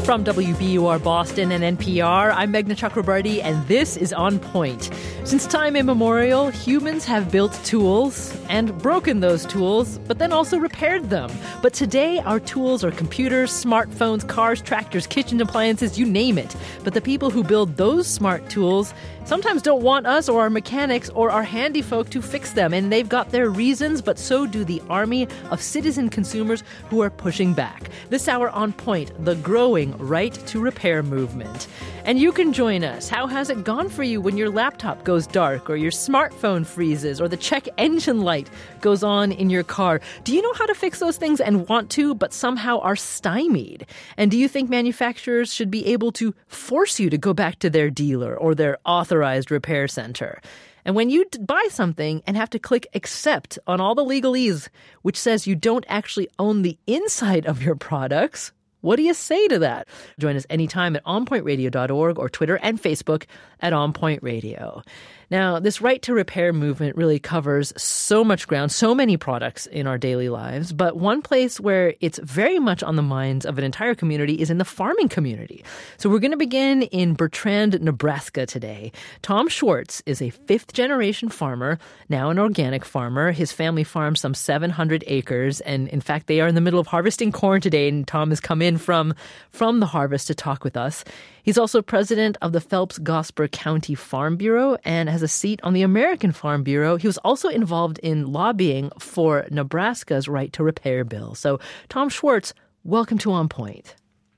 From WBUR Boston and NPR, I'm Meghna Chakrabarty, and this is On Point. Since time immemorial, humans have built tools and broken those tools, but then also repaired them. But today, our tools are computers, smartphones, cars, tractors, kitchen appliances, you name it. But the people who build those smart tools sometimes don't want us or our mechanics or our handy folk to fix them, and they've got their reasons, but so do the army of citizen consumers who are pushing back. This hour On Point, the growing right to repair movement. And you can join us. How has it gone for you when your laptop goes dark or your smartphone freezes or the check engine light goes on in your car? Do you know how to fix those things and want to, but somehow are stymied? And do you think manufacturers should be able to force you to go back to their dealer or their authorized repair center? And when you buy something and have to click accept on all the legalese, which says you don't actually own the inside of your products, what do you say to that? Join us anytime at onpointradio.org or Twitter and Facebook at onpointradio. Now, this right to repair movement really covers so much ground, so many products in our daily lives. But one place where it's very much on the minds of an entire community is in the farming community. So we're going to begin in Bertrand, Nebraska today. Tom Schwartz is a fifth-generation farmer, now an organic farmer. His family farms some 700 acres. And in fact, they are in the middle of harvesting corn today. And Tom has come in from the harvest to talk with us. He's also president of the Phelps-Gosper County Farm Bureau and has a seat on the American Farm Bureau. He was also involved in lobbying for Nebraska's right to repair bill. So, Tom Schwartz, welcome to On Point.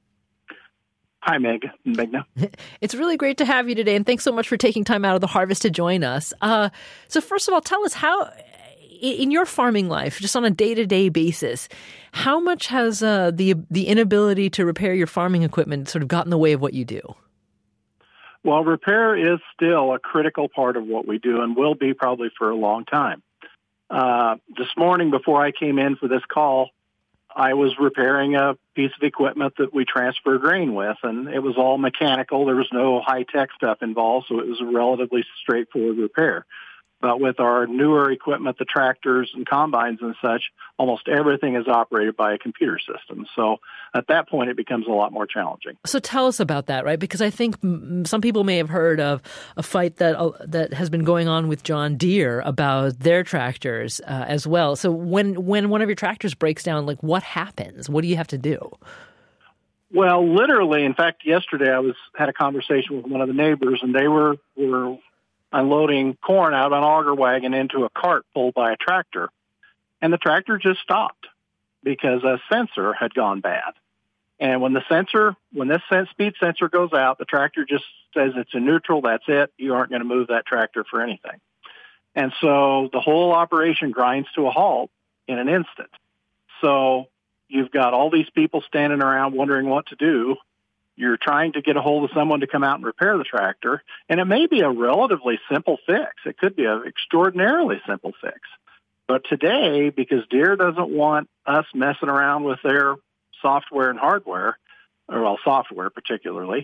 Hi, Meghna. It's really great to have you today, and thanks so much for taking time out of the harvest to join us. So first of all, tell us how, in your farming life, just on a day-to-day basis, how much has the inability to repair your farming equipment sort of got in the way of what you do? Well, repair is still a critical part of what we do and will be probably for a long time. This morning, before I came in for this call, I was repairing a piece of equipment that we transfer grain with, and it was all mechanical. There was no high-tech stuff involved, so it was a relatively straightforward repair. But with our newer equipment, the tractors and combines and such, almost everything is operated by a computer system. So at that point, it becomes a lot more challenging. So tell us about that, right? Because I think some people may have heard of a fight that has been going on with John Deere about their tractors as well. So when one of your tractors breaks down, like what happens? What do you have to do? Well, literally, in fact, yesterday I had a conversation with one of the neighbors, and they were unloading corn out of an auger wagon into a cart pulled by a tractor. And the tractor just stopped because a sensor had gone bad. And when this speed sensor goes out, the tractor just says it's in neutral, that's it. You aren't going to move that tractor for anything. And so the whole operation grinds to a halt in an instant. So you've got all these people standing around wondering what to do. You're trying to get a hold of someone to come out and repair the tractor, and it may be a relatively simple fix. It could be an extraordinarily simple fix. But today, because Deere doesn't want us messing around with their software and hardware, or software particularly,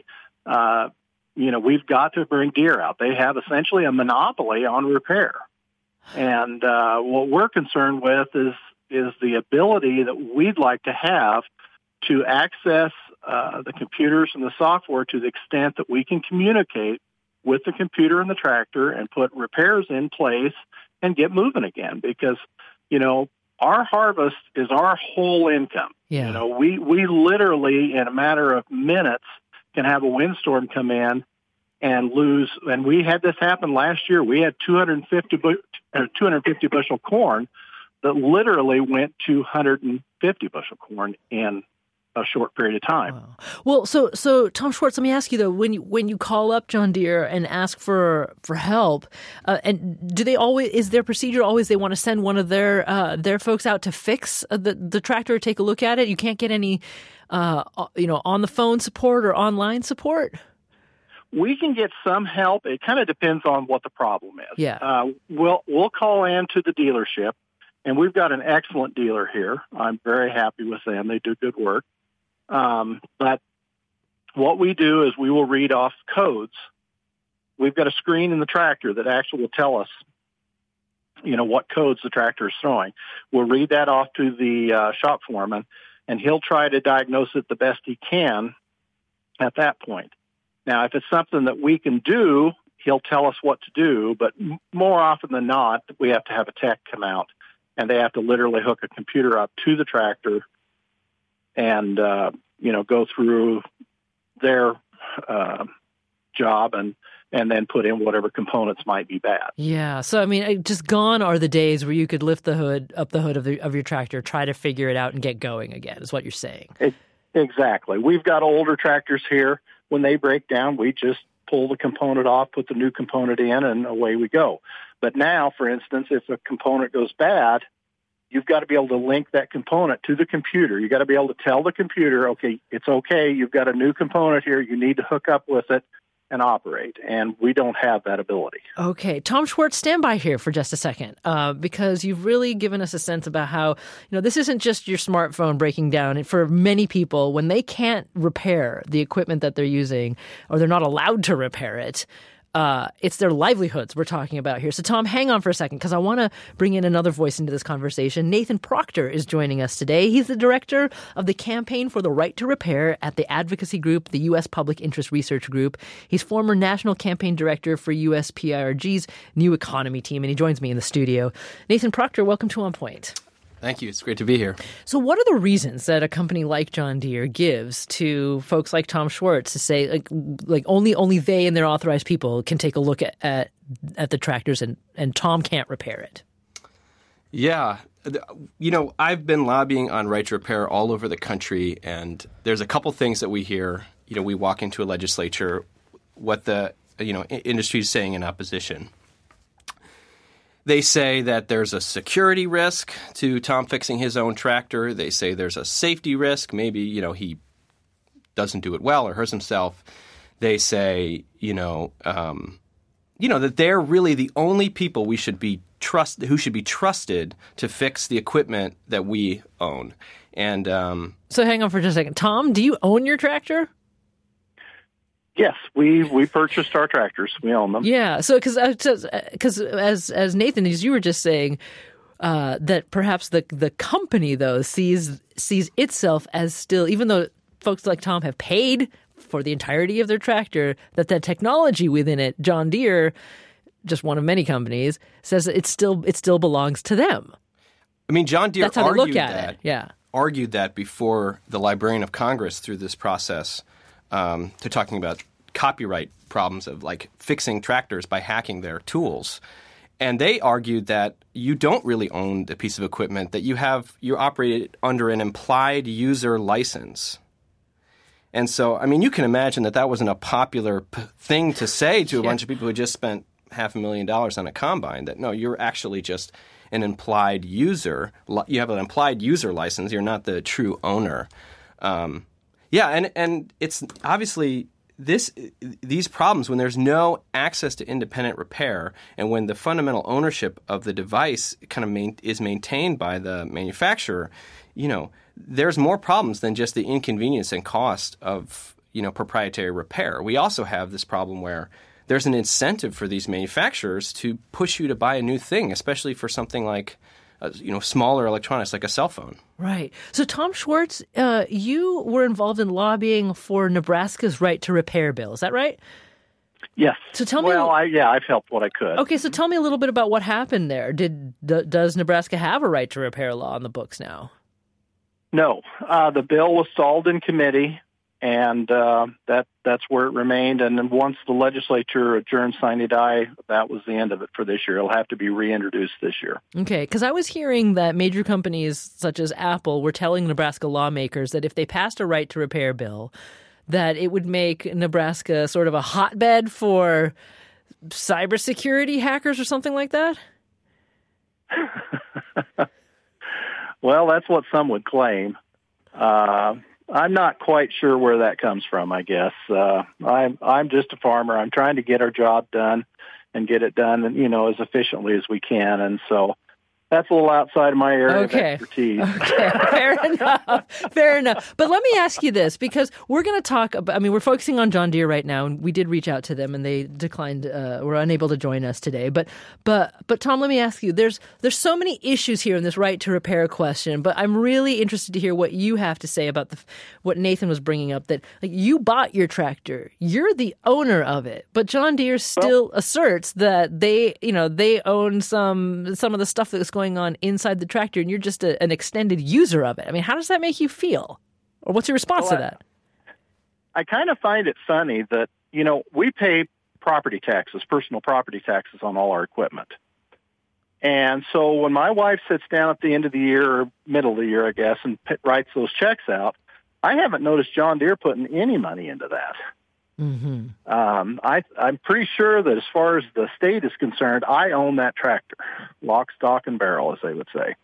we've got to bring Deere out. They have essentially a monopoly on repair. And what we're concerned with is the ability that we'd like to have to access the computers and the software to the extent that we can communicate with the computer and the tractor and put repairs in place and get moving again. Because, our harvest is our whole income. Yeah. We literally, in a matter of minutes, can have a windstorm come in and lose. And we had this happen last year. We had 250 bushel corn that literally went 250 bushel corn in a short period of time. Wow. Well, so Tom Schwartz, let me ask you though, when you call up John Deere and ask for help, and do they always, is their procedure always they want to send one of their folks out to fix the tractor or take a look at it? You can't get any on the phone support or online support? We can get some help. It kind of depends on what the problem is. Yeah. We'll call in to the dealership, and we've got an excellent dealer here. I'm very happy with them. They do good work. But what we do is we will read off codes. We've got a screen in the tractor that actually will tell us, what codes the tractor is throwing. We'll read that off to the shop foreman, and he'll try to diagnose it the best he can at that point. Now, if it's something that we can do, he'll tell us what to do, but more often than not, we have to have a tech come out, and they have to literally hook a computer up to the tractor and, go through their job and then put in whatever components might be bad. Yeah. So, I mean, just gone are the days where you could lift the hood of your tractor, try to figure it out and get going again, is what you're saying. Exactly. We've got older tractors here. When they break down, we just pull the component off, put the new component in, and away we go. But now, for instance, if a component goes bad, you've got to be able to link that component to the computer. You've got to be able to tell the computer, okay, it's okay, you've got a new component here, you need to hook up with it and operate. And we don't have that ability. Okay. Tom Schwartz, stand by here for just a second, because you've really given us a sense about how, this isn't just your smartphone breaking down. For many people, when they can't repair the equipment that they're using, or they're not allowed to repair it, it's their livelihoods we're talking about here. So, Tom, hang on for a second, because I want to bring in another voice into this conversation. Nathan Proctor is joining us today. He's the director of the Campaign for the Right to Repair at the advocacy group, the U.S. Public Interest Research Group. He's former national campaign director for USPIRG's New Economy team, and he joins me in the studio. Nathan Proctor, welcome to On Point. Thank you. It's great to be here. So what are the reasons that a company like John Deere gives to folks like Tom Schwartz to say like only they and their authorized people can take a look at the tractors and Tom can't repair it? Yeah. I've been lobbying on right to repair all over the country, and there's a couple things that we hear. We walk into a legislature, what the industry is saying in opposition. They say that there's a security risk to Tom fixing his own tractor. They say there's a safety risk. Maybe, he doesn't do it well or hurts himself. They say, that they're really the only people who should be trusted to fix the equipment that we own. And so hang on for just a second. Tom, do you own your tractor? Yes, we purchased our tractors. We own them. Yeah, so because as Nathan, as you were just saying, that perhaps the company though sees itself as still, even though folks like Tom have paid for the entirety of their tractor, that technology within it, John Deere, just one of many companies, says it still belongs to them. I mean, John Deere That's how they look at it. Yeah, argued that before the Librarian of Congress through this process. To talking about copyright problems of like fixing tractors by hacking their tools. And they argued that you don't really own the piece of equipment, that you operate it under an implied user license. And so, I mean, you can imagine that wasn't a popular thing to say to a bunch of people who just spent $500,000 on a combine, that no, you're actually just an implied user. You have an implied user license. You're not the true owner. Yeah, and it's obviously these problems when there's no access to independent repair, and when the fundamental ownership of the device kind of is maintained by the manufacturer, there's more problems than just the inconvenience and cost of proprietary repair. We also have this problem where there's an incentive for these manufacturers to push you to buy a new thing, especially for something like smaller electronics like a cell phone. Right. So, Tom Schwartz, you were involved in lobbying for Nebraska's right to repair bill. Is that right? Yes. So tell me. Well, I've helped what I could. Okay, so tell me a little bit about what happened there. Does Nebraska have a right to repair law on the books now? No. The bill was stalled in committee, and that's where it remained. And then once the legislature adjourned sine die, that was the end of it for this year. It'll have to be reintroduced this year. Okay, because I was hearing that major companies such as Apple were telling Nebraska lawmakers that if they passed a right to repair bill, that it would make Nebraska sort of a hotbed for cybersecurity hackers or something like that? Well, that's what some would claim. I'm not quite sure where that comes from, I guess. I'm just a farmer. I'm trying to get our job done and get it done, as efficiently as we can. And so That's a little outside of my area of Okay. expertise. Okay, fair enough. But let me ask you this, because we're going to talk about, we're focusing on John Deere right now, and we did reach out to them, and they declined, were unable to join us today. But Tom, let me ask you, there's so many issues here in this right to repair question, but I'm really interested to hear what you have to say about what Nathan was bringing up, that like you bought your tractor, you're the owner of it, but John Deere still asserts that they own some of the stuff that's going on inside the tractor, and you're just an extended user of it. I mean, how does that make you feel? Or what's your response to that? I kind of find it funny that, we pay property taxes, personal property taxes on all our equipment. And so when my wife sits down at the end of the year, or middle of the year, I guess, and writes those checks out, I haven't noticed John Deere putting any money into that. Mm-hmm. I'm pretty sure that as far as the state is concerned, I own that tractor, lock, stock, and barrel, as they would say.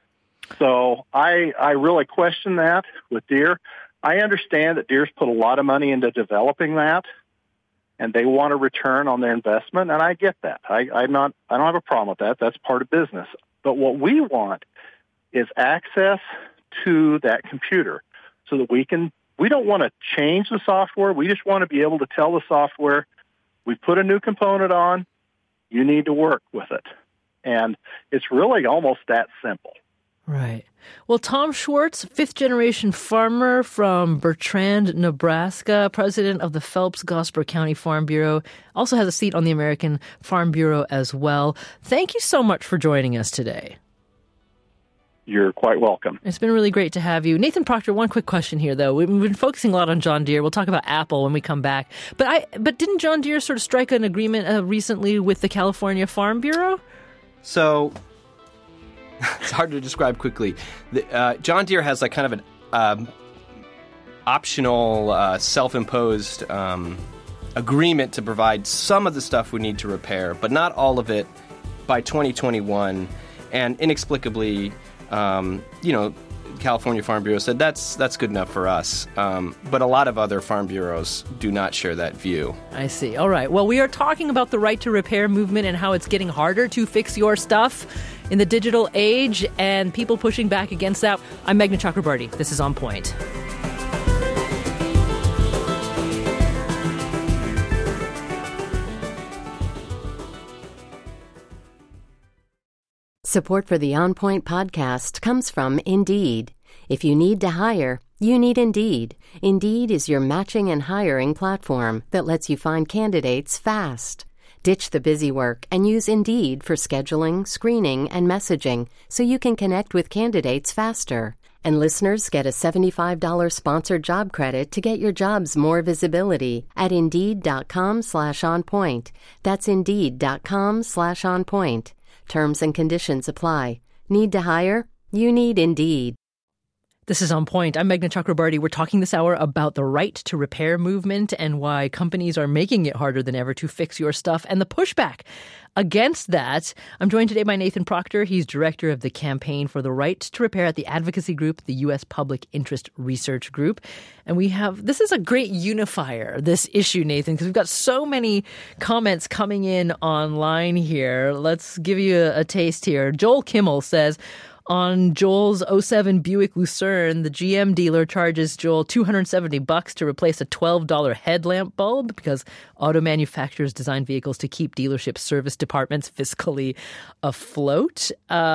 So I really question that with Deere. I understand that Deere's put a lot of money into developing that, and they want a return on their investment, and I get that. I don't have a problem with that. That's part of business. But what we want is access to that computer so that we don't want to change the software. We just want to be able to tell the software, we put a new component on, you need to work with it. And it's really almost that simple. Right. Well, Tom Schwartz, fifth-generation farmer from Bertrand, Nebraska, president of the Phelps-Gosper County Farm Bureau, also has a seat on the American Farm Bureau as well. Thank you so much for joining us today. You're quite welcome. It's been really great to have you. Nathan Proctor, one quick question here, though. We've been focusing a lot on John Deere. We'll talk about Apple when we come back. But didn't John Deere sort of strike an agreement recently with the California Farm Bureau? So it's hard to describe quickly. John Deere has like kind of an optional, self-imposed agreement to provide some of the stuff we need to repair, but not all of it by 2021. And inexplicably, California Farm Bureau said that's good enough for us. But a lot of other farm bureaus do not share that view. I see. All right. Well, we are talking about the right to repair movement and how it's getting harder to fix your stuff in the digital age and people pushing back against that. I'm Meghna Chakrabarty. This is On Point. Support for the On Point podcast comes from Indeed. If you need to hire, you need Indeed. Indeed is your matching and hiring platform that lets you find candidates fast. Ditch the busy work and use Indeed for scheduling, screening, and messaging so you can connect with candidates faster. And listeners get a $75 sponsored job credit to get your jobs more visibility at Indeed.com/onpoint. That's Indeed.com/onpoint. Terms and conditions apply. Need to hire? You need Indeed. This is On Point. I'm Meghna Chakrabarty. We're talking this hour about the right to repair movement and why companies are making it harder than ever to fix your stuff and the pushback against that. I'm joined today by Nathan Proctor. He's director of the Campaign for the Right to Repair at the advocacy group, the U.S. Public Interest Research Group. And this is a great unifier, this issue, Nathan, because we've got so many comments coming in online here. Let's give you a taste here. Joel Kimmel says, on Joel's 07 Buick Lucerne, the GM dealer charges Joel $270 to replace a $12 headlamp bulb because auto manufacturers design vehicles to keep dealership service departments fiscally afloat.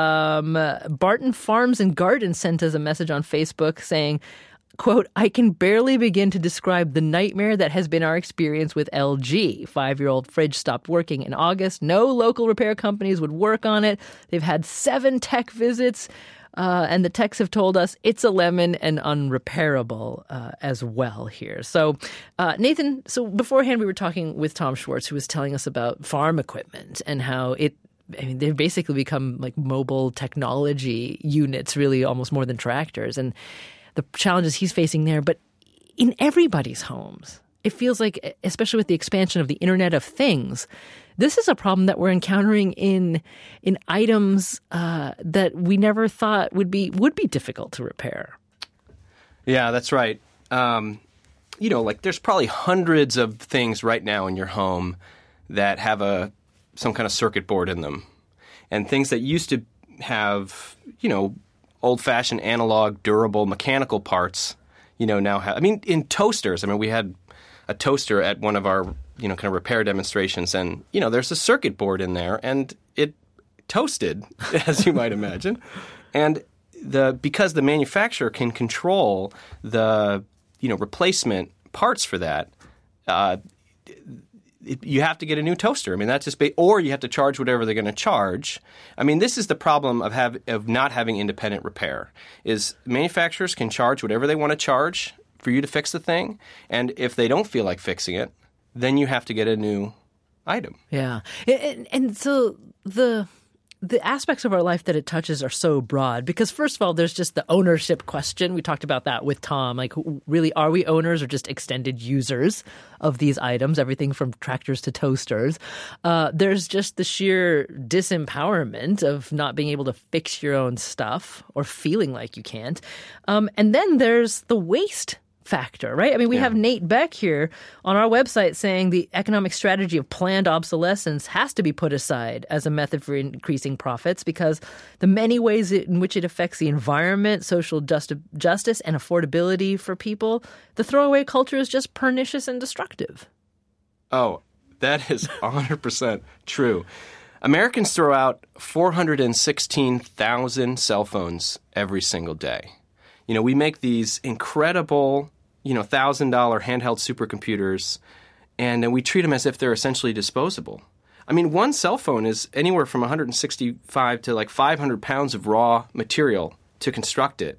Barton Farms and Gardens sent us a message on Facebook saying, quote, I can barely begin to describe the nightmare that has been our experience with LG. 5-year-old fridge stopped working in August. No local repair companies would work on it. They've had 7 tech visits, and the techs have told us it's a lemon and unrepairable as well here. So, Nathan, beforehand we were talking with Tom Schwartz, who was telling us about farm equipment and how they've basically become like mobile technology units, really almost more than tractors. And the challenges he's facing there, but in everybody's homes, it feels like, especially with the expansion of the Internet of Things, this is a problem that we're encountering in items that we never thought would be difficult to repair. Yeah, that's right. There's probably hundreds of things right now in your home that have some kind of circuit board in them, and things that used to have, old-fashioned analog, durable, mechanical parts, now have. I mean, in toasters, we had a toaster at one of our, kind of repair demonstrations, and, there's a circuit board in there, and it toasted, as you might imagine. And because the manufacturer can control the, replacement parts for that, you have to get a new toaster. That's just or you have to charge whatever they're going to charge. This is the problem of not having independent repair. Is manufacturers can charge whatever they want to charge for you to fix the thing, and if they don't feel like fixing it, then you have to get a new item. Yeah, and so the aspects of our life that it touches are so broad because, first of all, there's just the ownership question. We talked about that with Tom. Like, really, are we owners or just extended users of these items, everything from tractors to toasters? There's just the sheer disempowerment of not being able to fix your own stuff or feeling like you can't. And then there's the waste factor, right? We have Nate Beck here on our website saying the economic strategy of planned obsolescence has to be put aside as a method for increasing profits because the many ways in which it affects the environment, social justice, and affordability for people, the throwaway culture is just pernicious and destructive. Oh, that is 100% true. Americans throw out 416,000 cell phones every single day. We make these incredible, $1,000 handheld supercomputers, and then we treat them as if they're essentially disposable. One cell phone is anywhere from 165 to like 500 pounds of raw material to construct it.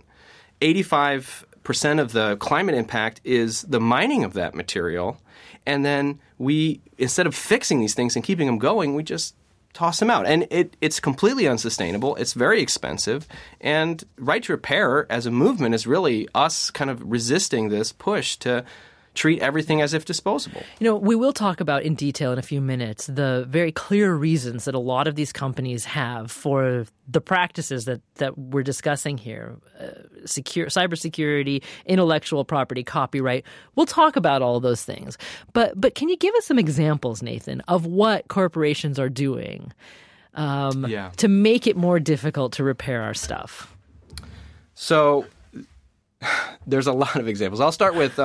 85% of the climate impact is the mining of that material, and then we, instead of fixing these things and keeping them going, we just toss them out. And it's completely unsustainable. It's very expensive. And Right to Repair as a movement is really us kind of resisting this push to treat everything as if disposable. We will talk about in detail in a few minutes the very clear reasons that a lot of these companies have for the practices that we're discussing here. Cybersecurity, intellectual property, copyright. We'll talk about all of those things. But can you give us some examples, Nathan, of what corporations are doing to make it more difficult to repair our stuff? So there's a lot of examples. I'll start with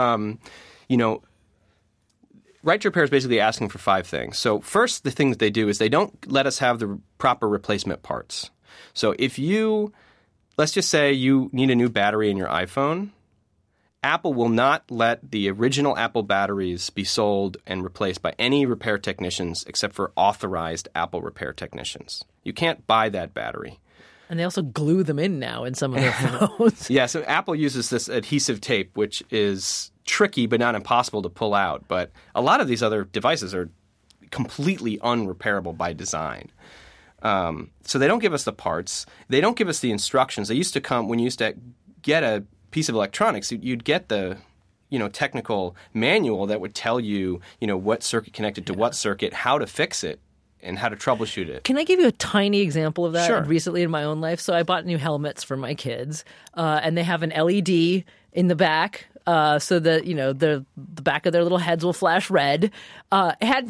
Right to Repair is basically asking for 5 things. So first, the thing that they do is they don't let us have the proper replacement parts. So let's just say you need a new battery in your iPhone, Apple will not let the original Apple batteries be sold and replaced by any repair technicians except for authorized Apple repair technicians. You can't buy that battery. And they also glue them in now in some of their phones. Yeah, so Apple uses this adhesive tape, which is tricky but not impossible to pull out. But a lot of these other devices are completely unrepairable by design. So they don't give us the parts. They don't give us the instructions. They used to come when you used to get a piece of electronics, you'd get the technical manual that would tell you, what circuit connected to what circuit, how to fix it, and how to troubleshoot it. Can I give you a tiny example of that? Sure. Recently in my own life? So I bought new helmets for my kids, and they have an LED in the back so that, the back of their little heads will flash red. It had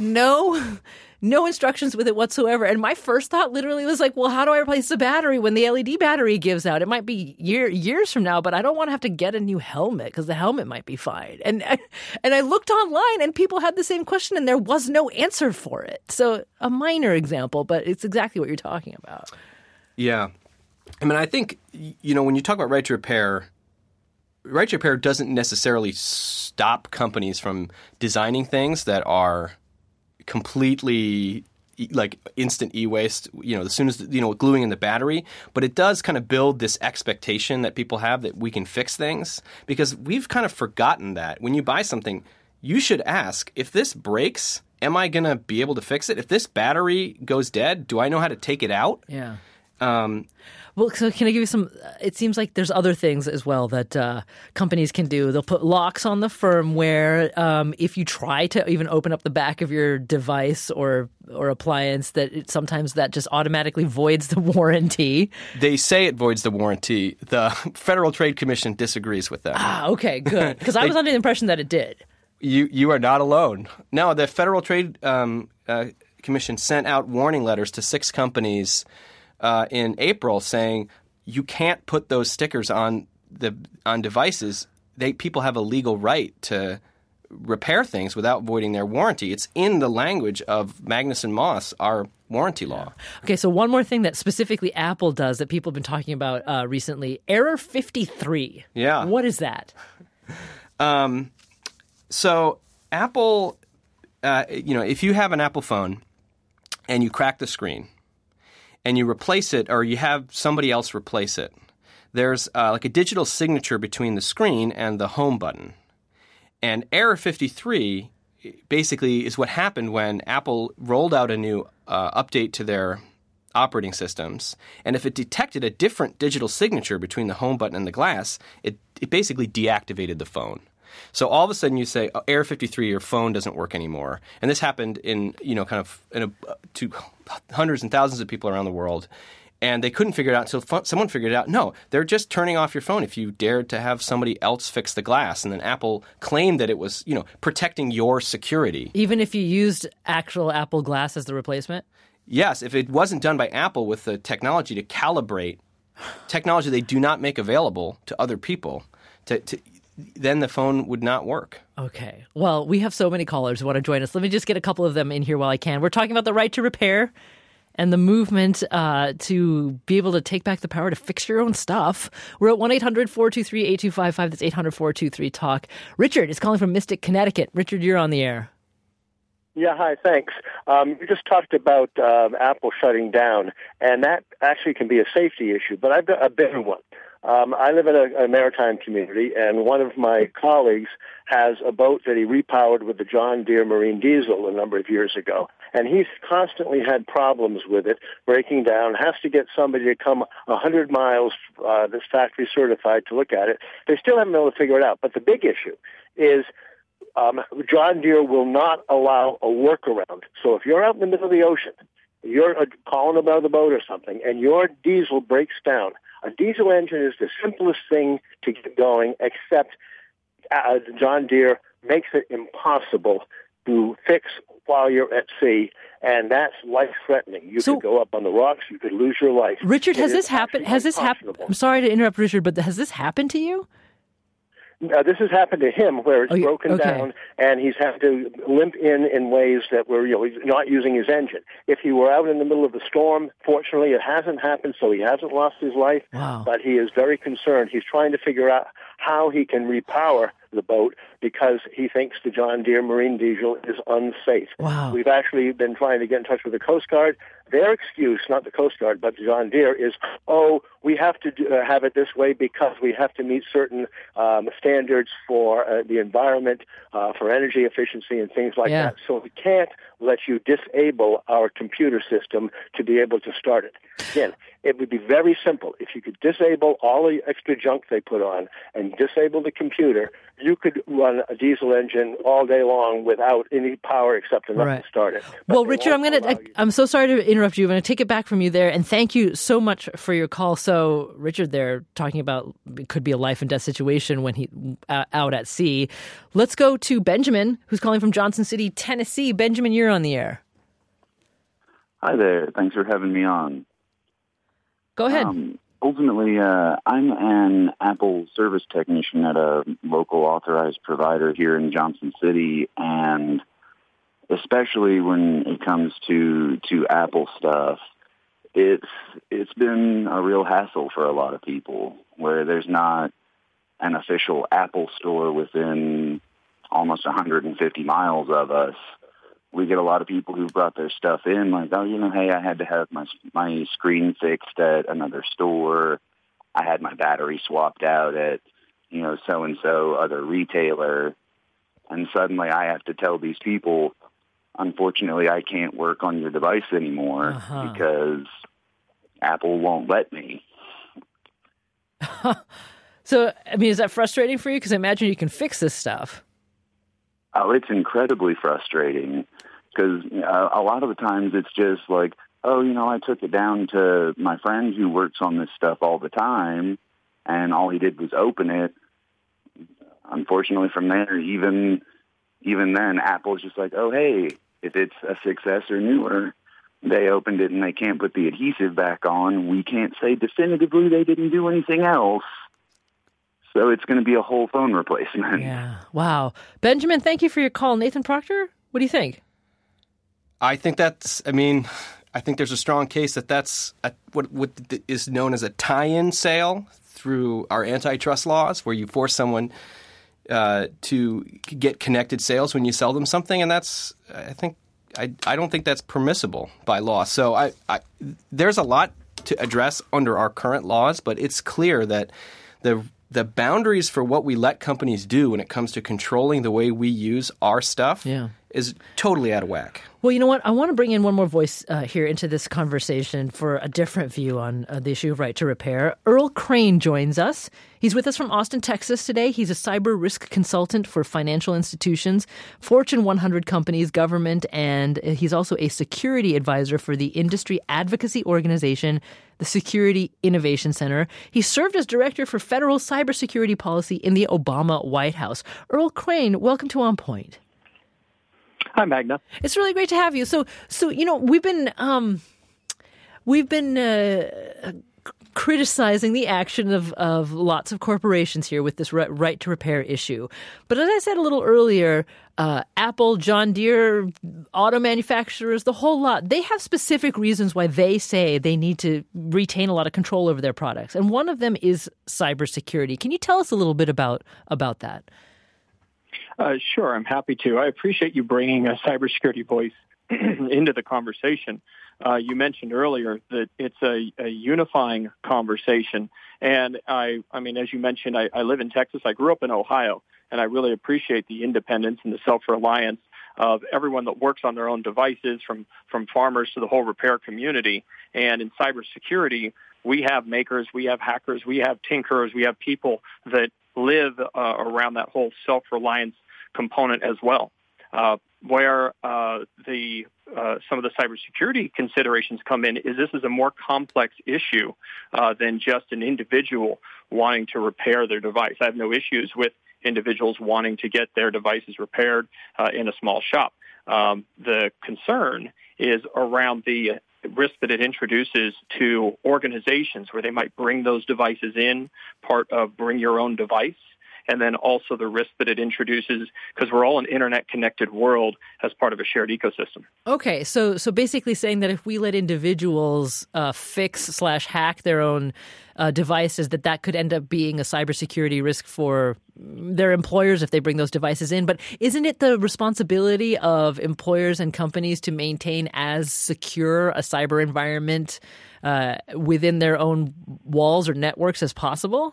no instructions with it whatsoever. And my first thought literally was like, well, how do I replace the battery when the LED battery gives out? It might be years from now, but I don't want to have to get a new helmet because the helmet might be fine. And I looked online and people had the same question and there was no answer for it. So a minor example, but it's exactly what you're talking about. Yeah. I think, when you talk about Right to Repair doesn't necessarily stop companies from designing things that are completely like instant e-waste, as soon as, gluing in the battery. But it does kind of build this expectation that people have that we can fix things, because we've kind of forgotten that when you buy something, you should ask, if this breaks, am I going to be able to fix it? If this battery goes dead, do I know how to take it out? Yeah. Well, so can I give you some – it seems like there's other things as well that companies can do. They'll put locks on the firmware. If you try to even open up the back of your device or appliance, sometimes that just automatically voids the warranty. They say it voids the warranty. The Federal Trade Commission disagrees with that. Ah, okay, good. Because I was under the impression that it did. You are not alone. No, the Federal Trade Commission sent out warning letters to 6 companies in April saying you can't put those stickers on devices. People have a legal right to repair things without voiding their warranty. It's in the language of Magnuson-Moss, our warranty law. Okay, so one more thing that specifically Apple does that people have been talking about recently, Error 53. Yeah. What is that? So Apple, if you have an Apple phone and you crack the screen and you replace it or you have somebody else replace it, there's like a digital signature between the screen and the home button. And Error 53 basically is what happened when Apple rolled out a new update to their operating systems. And if it detected a different digital signature between the home button and the glass, it basically deactivated the phone. So all of a sudden you say, Error 53, your phone doesn't work anymore. And this happened to hundreds and thousands of people around the world. And they couldn't figure it out until someone figured it out. No, they're just turning off your phone if you dared to have somebody else fix the glass. And then Apple claimed that it was, protecting your security. Even if you used actual Apple Glass as the replacement? Yes, if it wasn't done by Apple with the technology to calibrate, technology they do not make available to other people, then the phone would not work. Okay. Well, we have so many callers who want to join us. Let me just get a couple of them in here while I can. We're talking about the right to repair and the movement to be able to take back the power to fix your own stuff. We're at 1-800-423-8255. That's 800-423-TALK. Richard is calling from Mystic, Connecticut. Richard, you're on the air. Yeah, hi, thanks. You just talked about Apple shutting down, and that actually can be a safety issue, but I've got a bigger one. I live in a maritime community, and one of my colleagues has a boat that he repowered with the John Deere Marine Diesel a number of years ago. And he's constantly had problems with it, breaking down, has to get somebody to come 100 miles that's factory certified to look at it. They still haven't been able to figure it out. But the big issue is John Deere will not allow a workaround. So if you're out in the middle of the ocean, you're calling about the boat or something, and your diesel breaks down, a diesel engine is the simplest thing to get going, except John Deere makes it impossible to fix while you're at sea, and that's life-threatening. You could go up on the rocks, you could lose your life. Richard, has this happened? I'm sorry to interrupt, Richard, but has this happened to you? This has happened to him, where it's broken down, and he's had to limp in ways that were, he's not using his engine. If he were out in the middle of the storm, fortunately, it hasn't happened, so he hasn't lost his life. Wow. But he is very concerned. He's trying to figure out how he can repower the boat because he thinks the John Deere Marine Diesel is unsafe. Wow. We've actually been trying to get in touch with the Coast Guard. Their excuse, not the Coast Guard, but John Deere, is, we have to have it this way because we have to meet certain standards for the environment, for energy efficiency and things like that. So we can't let you disable our computer system to be able to start it. Again, it would be very simple. If you could disable all the extra junk they put on and disable the computer, you could run a diesel engine all day long without any power except enough to start it. Well, Richard, I'm so sorry to interrupt you. I'm going to take it back from you there, and thank you so much for your call. So, Richard, they're talking about it could be a life and death situation when he's out at sea. Let's go to Benjamin, who's calling from Johnson City, Tennessee. Benjamin, you're on the air. Hi there. Thanks for having me on. Go ahead. Ultimately, I'm an Apple service technician at a local authorized provider here in Johnson City, and especially when it comes to Apple stuff, it's been a real hassle for a lot of people where there's not an official Apple store within almost 150 miles of us. We get a lot of people who brought their stuff in like, hey, I had to have my screen fixed at another store. I had my battery swapped out at, so-and-so other retailer. And suddenly I have to tell these people, unfortunately, I can't work on your device anymore because Apple won't let me. So, is that frustrating for you? Because I imagine you can fix this stuff. Oh, it's incredibly frustrating because a lot of the times it's just like, I took it down to my friend who works on this stuff all the time, and all he did was open it. Unfortunately, from there, even then, Apple's just like, hey, if it's a 6S or newer, they opened it and they can't put the adhesive back on, we can't say definitively they didn't do anything else. So it's going to be a whole phone replacement. Yeah. Wow. Benjamin, thank you for your call. Nathan Proctor, what do you think? I think there's a strong case that that's what is known as a tie-in sale through our antitrust laws, where you force someone to get connected sales when you sell them something, and I don't think that's permissible by law. So there's a lot to address under our current laws, but it's clear that the boundaries for what we let companies do when it comes to controlling the way we use our stuff is totally out of whack. Well, you know what? I want to bring in one more voice here into this conversation for a different view on the issue of right to repair. Earl Crane joins us. He's with us from Austin, Texas today. He's a cyber risk consultant for financial institutions, Fortune 100 companies, government, and he's also a security advisor for the industry advocacy organization, the Security Innovation Center. He served as director for federal cybersecurity policy in the Obama White House. Earl Crane, welcome to On Point. Hi, Magna. It's really great to have you. So you know, we've been criticizing the action of lots of corporations here with this right to repair issue. But as I said a little earlier, Apple, John Deere, auto manufacturers, the whole lot, they have specific reasons why they say they need to retain a lot of control over their products. And one of them is cybersecurity. Can you tell us a little bit about that? Sure, I'm happy to. I appreciate you bringing a cybersecurity voice into the conversation. You mentioned earlier that it's a unifying conversation. And I mean, as you mentioned, I live in Texas. I grew up in Ohio, and I really appreciate the independence and the self-reliance of everyone that works on their own devices, from farmers to the whole repair community. And in cybersecurity, we have makers, we have hackers, we have tinkerers, we have people that live around that whole self-reliance component as well. Where some of the cybersecurity considerations come in is this is a more complex issue than just an individual wanting to repair their device. I have no issues with individuals wanting to get their devices repaired in a small shop. The concern is around the risk that it introduces to organizations where they might bring those devices in, part of bring your own device, and then also the risk that it introduces, because we're all an internet-connected world as part of a shared ecosystem. Okay, so basically saying that if we let individuals fix/hack their own devices, that could end up being a cybersecurity risk for their employers if they bring those devices in. But isn't it the responsibility of employers and companies to maintain as secure a cyber environment within their own walls or networks as possible?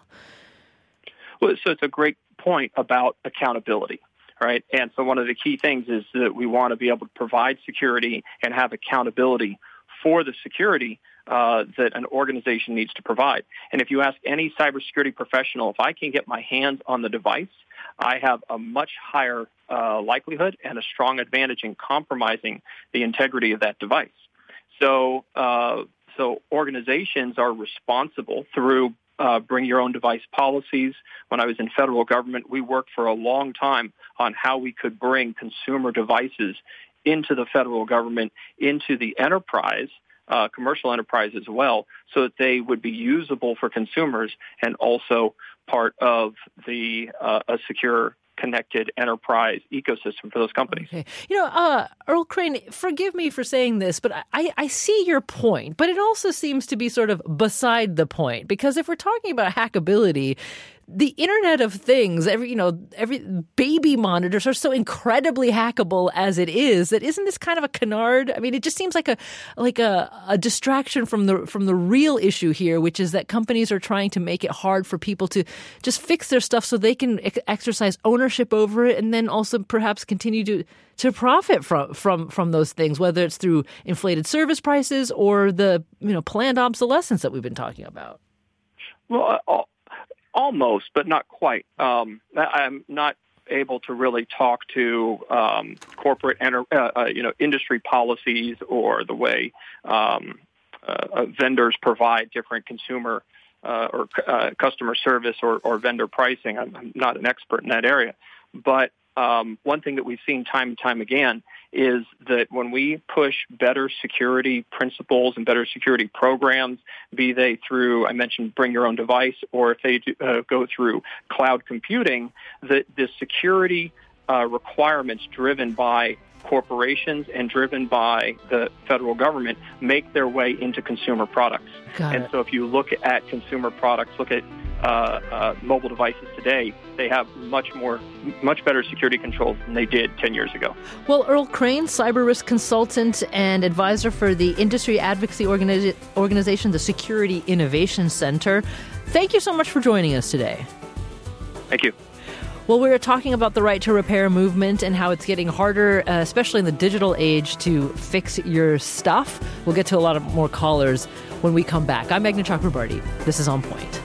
Well, so it's a great point about accountability, right? And so one of the key things is that we want to be able to provide security and have accountability for the security that an organization needs to provide. And if you ask any cybersecurity professional, if I can get my hands on the device, I have a much higher likelihood and a strong advantage in compromising the integrity of that device. So organizations are responsible through bring your own device policies. When I was in federal government, we worked for a long time on how we could bring consumer devices into the federal government, into the enterprise, commercial enterprise as well, so that they would be usable for consumers and also part of the a secure connected enterprise ecosystem for those companies. Okay. You know, Earl Crane, forgive me for saying this, but I see your point, but it also seems to be sort of beside the point, because if we're talking about hackability, the Internet of Things, every baby monitors are so incredibly hackable as it is, that isn't this kind of a canard? I mean, it just seems like a distraction from the real issue here, which is that companies are trying to make it hard for people to just fix their stuff so they can exercise ownership over it, and then also perhaps continue to profit from those things, whether it's through inflated service prices or the planned obsolescence that we've been talking about. Well, almost, but not quite. I'm not able to really talk to corporate, industry policies or the way vendors provide different consumer or customer service or vendor pricing. I'm not an expert in that area, but one thing that we've seen time and time again is that when we push better security principles and better security programs, be they through, I mentioned, bring your own device, or if they go through cloud computing, that the security requirements driven by corporations and driven by the federal government make their way into consumer products. So if you look at consumer products, look at mobile devices today, they have much better security controls than they did 10 years ago. Well, Earl Crane, cyber risk consultant and advisor for the industry advocacy organization, the Security Innovation Center, thank you so much for joining us today. Thank you. Well, we were talking about the right to repair movement and how it's getting harder, especially in the digital age, to fix your stuff. We'll get to a lot of more callers when we come back. I'm Meghna Chakrabarty. This is On Point.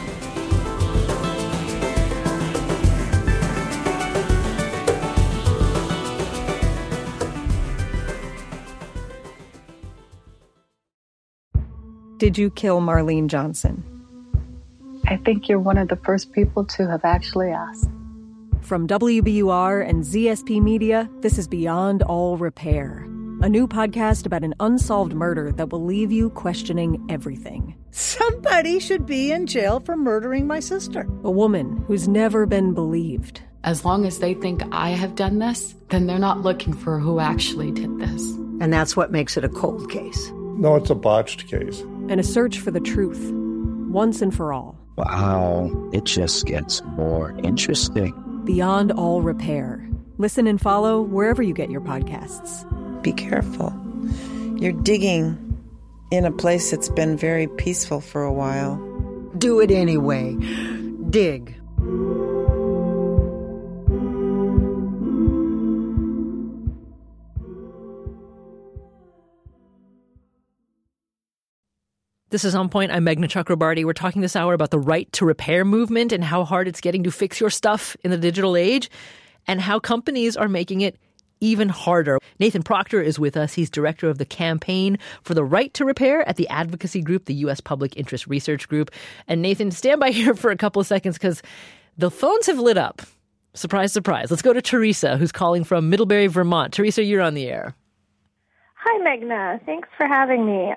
Did you kill Marlene Johnson? I think you're one of the first people to have actually asked. From WBUR and ZSP Media, this is Beyond All Repair, a new podcast about an unsolved murder that will leave you questioning everything. Somebody should be in jail for murdering my sister. A woman who's never been believed. As long as they think I have done this, then they're not looking for who actually did this. And that's what makes it a cold case. No, it's a botched case. And a search for the truth, once and for all. Wow, it just gets more interesting. Beyond All Repair. Listen and follow wherever you get your podcasts. Be careful. You're digging in a place that's been very peaceful for a while. Do it anyway. Dig. This is On Point. I'm Meghna Chakrabarty. We're talking this hour about the right to repair movement and how hard it's getting to fix your stuff in the digital age and how companies are making it even harder. Nathan Proctor is with us. He's director of the Campaign for the Right to Repair at the advocacy group, the U.S. Public Interest Research Group. And Nathan, stand by here for a couple of seconds because the phones have lit up. Surprise, surprise. Let's go to Teresa, who's calling from Middlebury, Vermont. Teresa, you're on the air. Hi, Meghna. Thanks for having me.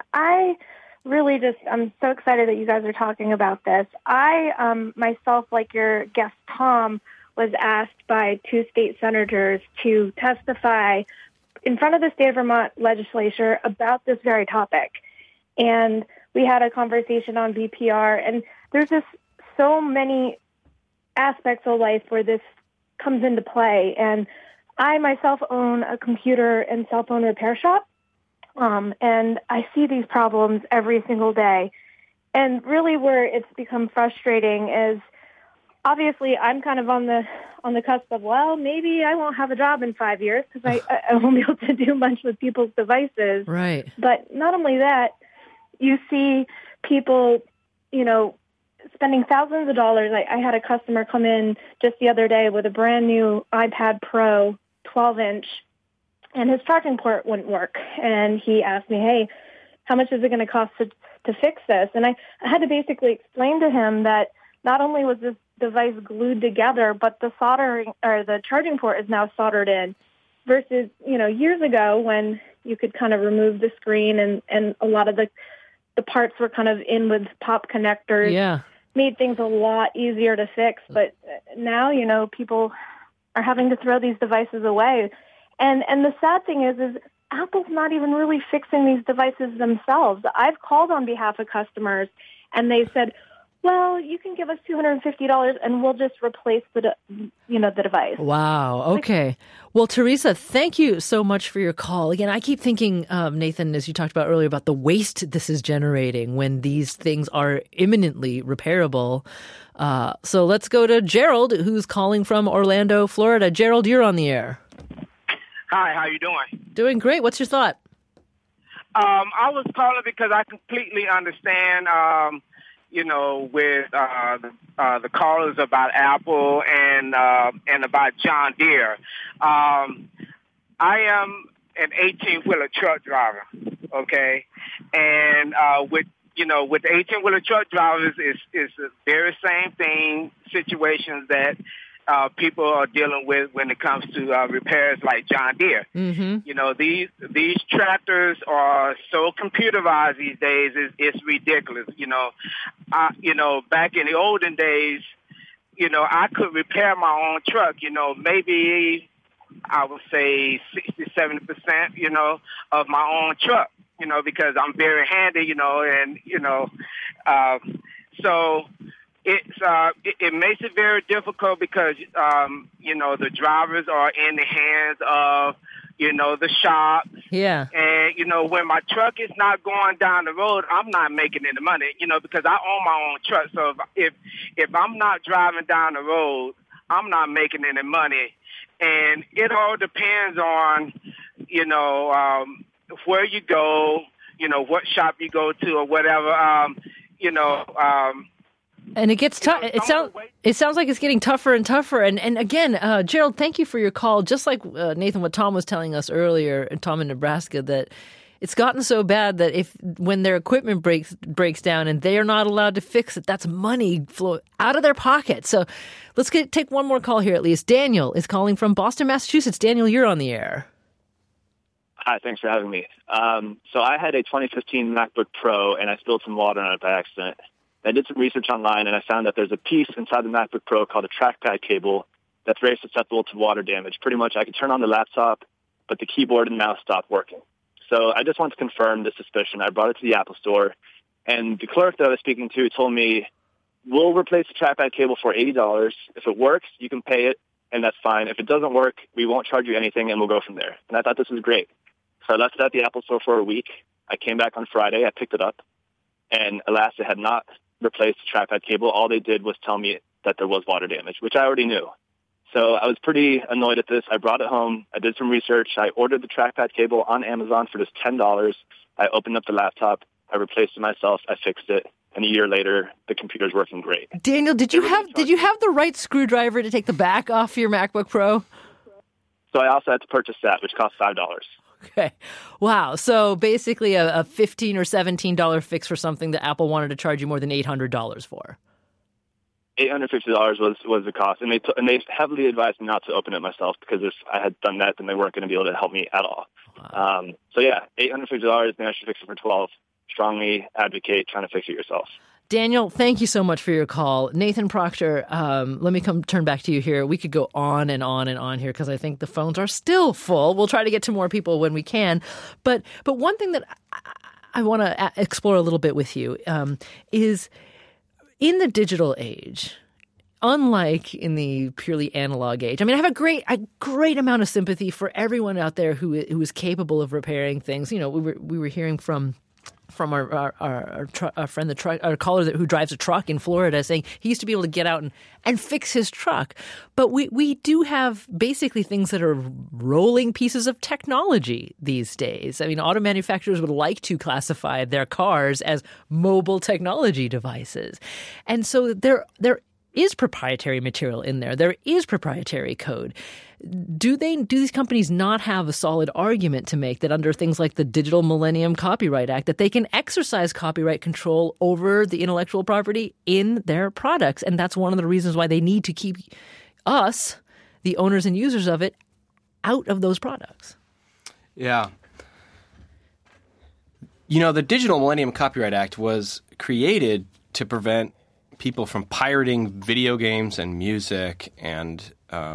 I'm so excited that you guys are talking about this. I, myself, like your guest Tom, was asked by 2 state senators to testify in front of the state of Vermont legislature about this very topic. And we had a conversation on BPR, and there's just so many aspects of life where this comes into play. And I myself own a computer and cell phone repair shop. And I see these problems every single day. And really where it's become frustrating is obviously I'm kind of on the cusp of, well, maybe I won't have a job in 5 years because I won't be able to do much with people's devices. Right. But not only that, you see people, spending thousands of dollars. I had a customer come in just the other day with a brand new iPad Pro 12-inch. And his charging port wouldn't work. And he asked me, hey, how much is it going to cost to fix this? And I had to basically explain to him that not only was this device glued together, but the soldering or the charging port is now soldered in versus, years ago when you could kind of remove the screen and a lot of the parts were kind of in with pop connectors. Yeah. Made things a lot easier to fix. But now, people are having to throw these devices away. And the sad thing is Apple's not even really fixing these devices themselves. I've called on behalf of customers, and they said, well, you can give us $250 and we'll just replace the device. Wow. Okay. Well, Teresa, thank you so much for your call. Again, I keep thinking, Nathan, as you talked about earlier, about the waste this is generating when these things are imminently repairable. So let's go to Gerald, who's calling from Orlando, Florida. Gerald, you're on the air. Hi, how you doing? Doing great. What's your thought? I was calling because I completely understand, with the callers about Apple and about John Deere. I am an 18-wheeler truck driver, okay? And with the 18-wheeler truck drivers, it's the very same thing, situations that people are dealing with when it comes to repairs like John Deere. Mm-hmm. You know, these tractors are so computerized these days. It's ridiculous. You know, back in the olden days, you know, I could repair my own truck. You know, maybe I would say 60-70%, you know, of my own truck. You know, because I'm very handy. You know, and you know, so. It makes it very difficult because, you know, the drivers are in the hands of, you know, the shop. Yeah. And, you know, when my truck is not going down the road, I'm not making any money, you know, because I own my own truck. So if I'm not driving down the road, I'm not making any money. And it all depends on, you know, where you go, you know, what shop you go to or whatever, you know, and it gets tough. It sounds like it's getting tougher and tougher. And again, Gerald, thank you for your call. Just like Nathan, what Tom was telling us earlier, Tom in Nebraska, that it's gotten so bad that when their equipment breaks down and they are not allowed to fix it, that's money flow out of their pocket. So let's take one more call here at least. Daniel is calling from Boston, Massachusetts. Daniel, you're on the air. Hi, thanks for having me. So I had a 2015 MacBook Pro, and I spilled some water on it by accident. I did some research online, and I found that there's a piece inside the MacBook Pro called a trackpad cable that's very susceptible to water damage. Pretty much I could turn on the laptop, but the keyboard and mouse stopped working. So I just want to confirm this suspicion. I brought it to the Apple Store, and the clerk that I was speaking to told me, we'll replace the trackpad cable for $80. If it works, you can pay it, and that's fine. If it doesn't work, we won't charge you anything, and we'll go from there. And I thought this was great. So I left it at the Apple Store for a week. I came back on Friday. I picked it up, and alas, it had not replaced the trackpad cable. All they did was tell me that there was water damage, which I already knew. So I was pretty annoyed at this. I brought it home. I did some research. I ordered the trackpad cable on Amazon for just $10. I opened up the laptop. I replaced it myself. I fixed it. And a year later, the computer's working great. Daniel, did you have the right screwdriver to take the back off your MacBook Pro? So I also had to purchase that, which cost $5. Okay. Wow. So basically a $15 or $17 fix for something that Apple wanted to charge you more than $800 for. $850 was the cost. And they heavily advised me not to open it myself because if I had done that, then they weren't going to be able to help me at all. Wow. So yeah, $850, then I should fix it for $12. Strongly advocate trying to fix it yourself. Daniel, thank you so much for your call. Nathan Proctor, let me turn back to you here. We could go on and on and on here because I think the phones are still full. We'll try to get to more people when we can. But one thing that I want to explore a little bit with you is in the digital age, unlike in the purely analog age. I mean, I have a great amount of sympathy for everyone out there who is capable of repairing things. You know, we were hearing from our friend, our caller who drives a truck in Florida, saying he used to be able to get out and fix his truck. But we do have basically things that are rolling pieces of technology these days. I mean, auto manufacturers would like to classify their cars as mobile technology devices. And so there is proprietary material in there. There is proprietary code. Do these companies not have a solid argument to make that under things like the Digital Millennium Copyright Act that they can exercise copyright control over the intellectual property in their products? And that's one of the reasons why they need to keep us, the owners and users of it, out of those products. Yeah. You know, the Digital Millennium Copyright Act was created to prevent people from pirating video games and music and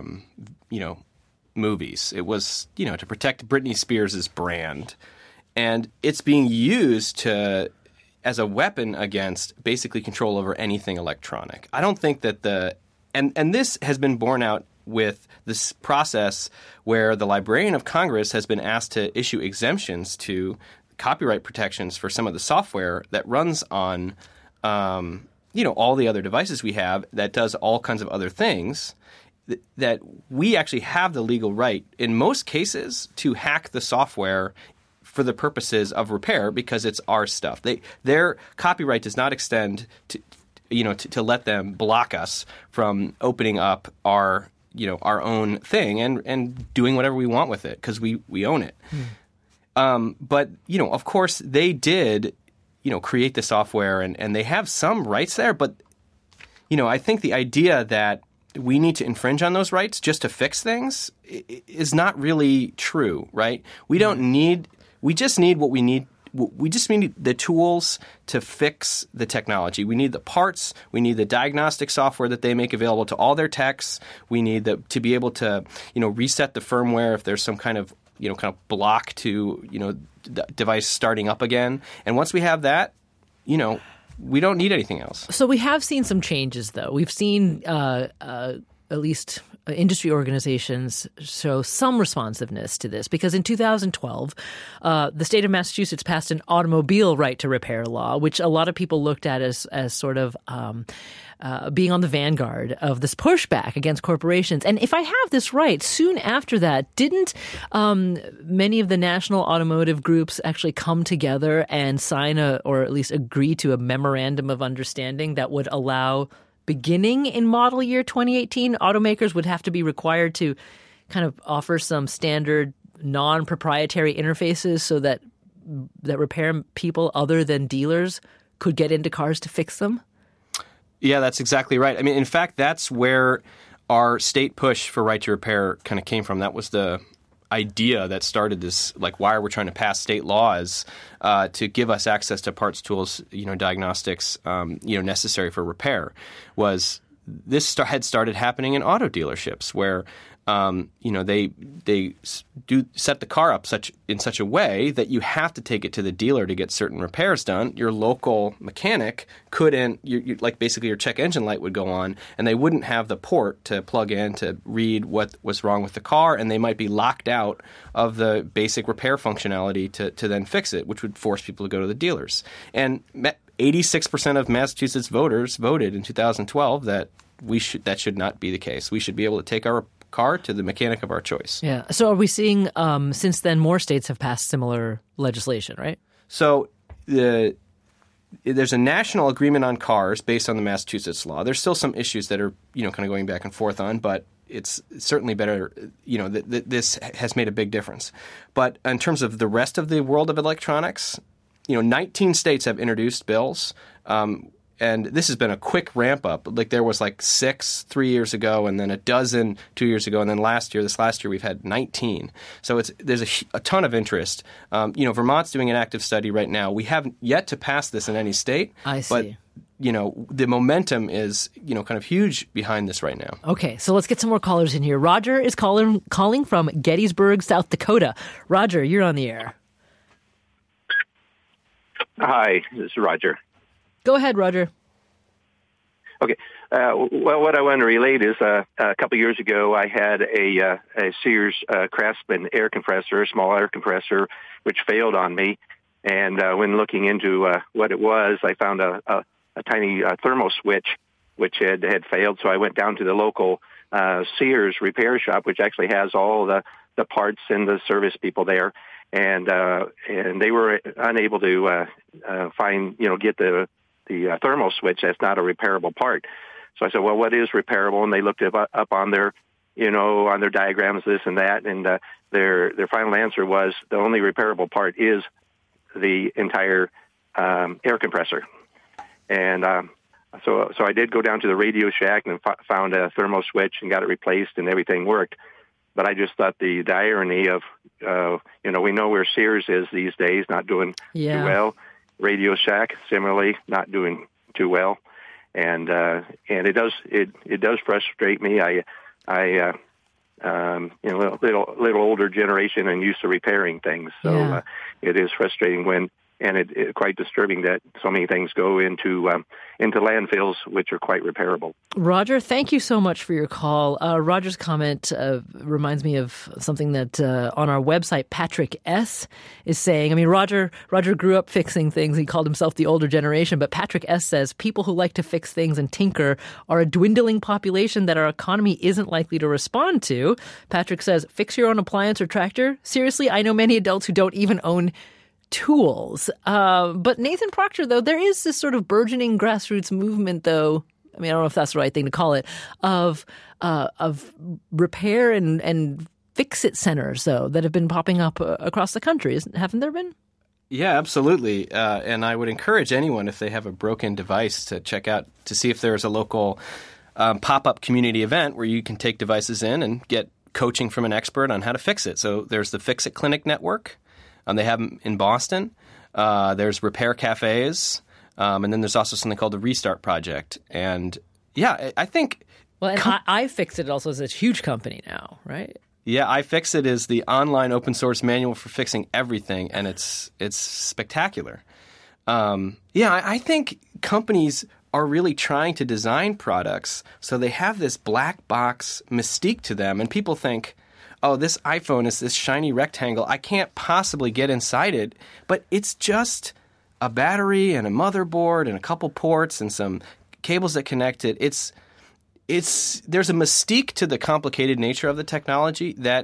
movies. It was, to protect Britney Spears' brand. And it's being used as a weapon against basically control over anything electronic. I don't think that and this has been borne out with this process where the Librarian of Congress has been asked to issue exemptions to copyright protections for some of the software that runs on, all the other devices we have that does all kinds of other things. That we actually have the legal right, in most cases, to hack the software for the purposes of repair because it's our stuff. Their copyright does not extend to let them block us from opening up our own thing and doing whatever we want with it because we own it. But of course, they did create the software and they have some rights there. But I think the idea that we need to infringe on those rights just to fix things is not really true, right? We just need what we need. We just need the tools to fix the technology. We need the parts. We need the diagnostic software that they make available to all their techs. We need to be able to, reset the firmware if there's some kind of block to, the device starting up again. And once we have that, we don't need anything else. So we have seen some changes, though. We've seen at least industry organizations show some responsiveness to this, because in 2012, the state of Massachusetts passed an automobile right to repair law, which a lot of people looked at as sort of being on the vanguard of this pushback against corporations. And if I have this right, soon after that, didn't many of the national automotive groups actually come together and sign or at least agree to a memorandum of understanding that would allow, beginning in model year 2018, automakers would have to be required to kind of offer some standard non-proprietary interfaces so that repair people other than dealers could get into cars to fix them? Yeah, that's exactly right. I mean, in fact, that's where our state push for right to repair kind of came from. That was the idea that started this, why we're trying to pass state laws to give us access to parts, tools, diagnostics, necessary for repair. Was this had started happening in auto dealerships where they do set the car up in such a way that you have to take it to the dealer to get certain repairs done. Your local mechanic couldn't, basically your check engine light would go on, and they wouldn't have the port to plug in to read what was wrong with the car, and they might be locked out of the basic repair functionality to then fix it, which would force people to go to the dealers. And 86% of Massachusetts voters voted in 2012 that that should not be the case. We should be able to take our car to the mechanic of our choice. Yeah. So are we seeing since then more states have passed similar legislation, right? So there's a national agreement on cars based on the Massachusetts law. There's still some issues that are kind of going back and forth on, but it's certainly better. This has made a big difference. But in terms of the rest of the world of electronics, 19 states have introduced bills. And this has been a quick ramp up. There was 6 3 years ago, and then a dozen 2 years ago, and then this last year we've had 19. So there's a ton of interest. Vermont's doing an active study right now. We haven't yet to pass this in any state. I see. But the momentum is kind of huge behind this right now. Okay, so let's get some more callers in here. Roger is calling from Gettysburg, South Dakota. Roger, you're on the air. Hi, this is Roger. Go ahead, Roger. Okay. Well, what I want to relate is a couple years ago I had a Sears Craftsman air compressor, a small air compressor, which failed on me. And when looking into what it was, I found a tiny thermal switch which had failed. So I went down to the local Sears repair shop, which actually has all the parts and the service people there. And they were unable to get the thermal switch. That's not a repairable part. So I said, well, what is repairable? And they looked it up on their, on their diagrams, this and that. And their final answer was the only repairable part is the entire air compressor. And so I did go down to the Radio Shack and found a thermal switch and got it replaced, and everything worked. But I just thought the irony of, we know where Sears is these days, not doing too well. Radio Shack, similarly, not doing too well, and it does frustrate me. I little older generation and used to repairing things, so it is frustrating and it's quite disturbing that so many things go into landfills, which are quite repairable. Roger, thank you so much for your call. Roger's comment reminds me of something that on our website, Patrick S. is saying. I mean, Roger grew up fixing things. He called himself the older generation. But Patrick S. says, people who like to fix things and tinker are a dwindling population that our economy isn't likely to respond to. Patrick says, fix your own appliance or tractor? Seriously, I know many adults who don't even own tools. But Nathan Proctor, though, there is this sort of burgeoning grassroots movement, though, I mean, I don't know if that's the right thing to call it, of repair and fix-it centers, though, that have been popping up across the country. Haven't there been? Yeah, absolutely. And I would encourage anyone, if they have a broken device, to check out to see if there's a local pop-up community event where you can take devices in and get coaching from an expert on how to fix it. So there's the Fix It Clinic Network. They have them in Boston. There's repair cafes. And then there's also something called the Restart Project. And yeah, I think... Well, and iFixit also is a huge company now, right? Yeah, iFixit is the online open source manual for fixing everything, and it's spectacular. I think companies are really trying to design products so they have this black box mystique to them, and people think, oh, this iPhone is this shiny rectangle. I can't possibly get inside it, but it's just a battery and a motherboard and a couple ports and some cables that connect it. There's a mystique to the complicated nature of the technology that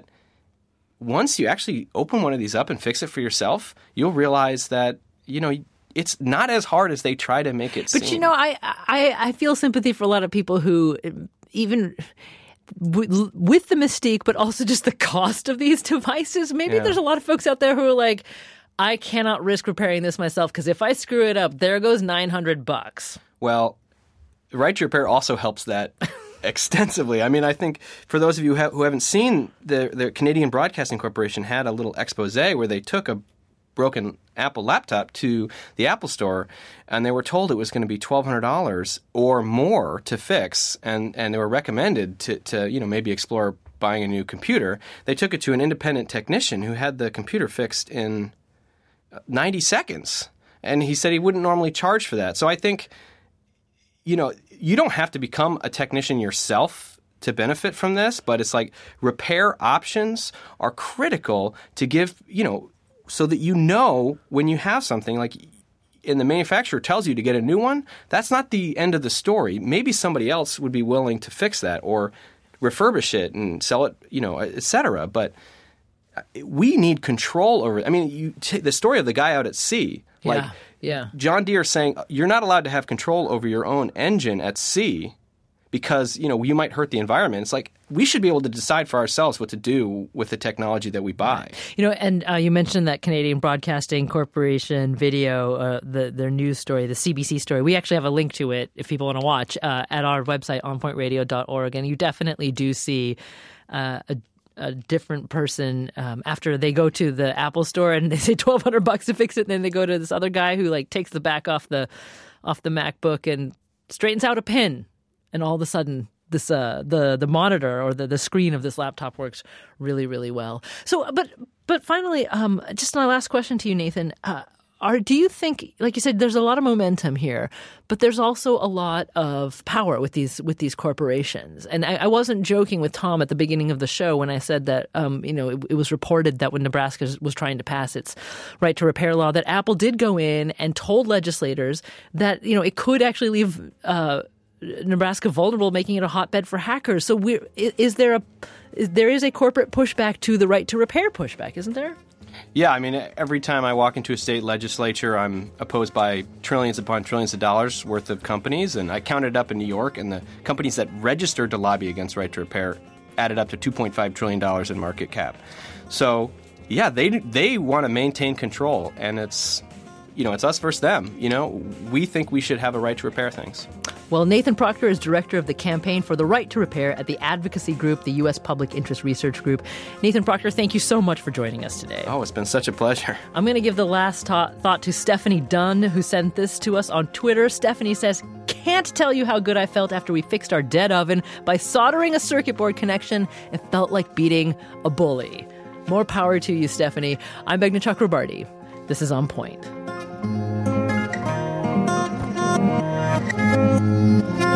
once you actually open one of these up and fix it for yourself, you'll realize that, it's not as hard as they try to make it seem. But, I feel sympathy for a lot of people who even with the mystique, but also just the cost of these devices, maybe there's a lot of folks out there who are like, I cannot risk repairing this myself because if I screw it up, there goes $900. Well, Right to Repair also helps that extensively. I mean, I think for those of you who haven't seen, the Canadian Broadcasting Corporation had a little expose where they took a broken Apple laptop to the Apple Store, and they were told it was going to be $1,200 or more to fix, and they were recommended to maybe explore buying a new computer. They took it to an independent technician who had the computer fixed in 90 seconds, and he said he wouldn't normally charge for that. So I think, you don't have to become a technician yourself to benefit from this, but it's like repair options are critical to give, so that when you have something like and the manufacturer tells you to get a new one, that's not the end of the story. Maybe somebody else would be willing to fix that or refurbish it and sell it, et cetera. But we need control over it. I mean, you take the story of the guy out at sea. John Deere saying you're not allowed to have control over your own engine at sea because, you might hurt the environment. It's like we should be able to decide for ourselves what to do with the technology that we buy. And you mentioned that Canadian Broadcasting Corporation video, their news story, the CBC story. We actually have a link to it if people want to watch at our website, onpointradio.org. And you definitely do see a different person after they go to the Apple Store and they say $1,200 to fix it. And then they go to this other guy who takes the back off the MacBook and straightens out a pin. And all of a sudden, this the monitor or the screen of this laptop works really, really well. So, but finally, just my last question to you, Nathan. Do you think, like you said, there's a lot of momentum here, but there's also a lot of power with these corporations? And I wasn't joking with Tom at the beginning of the show when I said that it was reported that when Nebraska was trying to pass its right to repair law, that Apple did go in and told legislators that it could actually leave Nebraska vulnerable, making it a hotbed for hackers. So there is a corporate pushback to the right to repair pushback, isn't there? Yeah, I mean, every time I walk into a state legislature, I'm opposed by trillions upon trillions of dollars worth of companies. And I counted up in New York, and the companies that registered to lobby against right to repair added up to $2.5 trillion in market cap. So, yeah, they want to maintain control, and it's us versus them. We think we should have a right to repair things. Well, Nathan Proctor is director of the Campaign for the Right to Repair at the advocacy group, the U.S. Public Interest Research Group. Nathan Proctor, thank you so much for joining us today. Oh, it's been such a pleasure. I'm going to give the last thought to Stephanie Dunn, who sent this to us on Twitter. Stephanie says, can't tell you how good I felt after we fixed our dead oven by soldering a circuit board connection. It felt like beating a bully. More power to you, Stephanie. I'm Meghna Chakrabarty. This is On Point.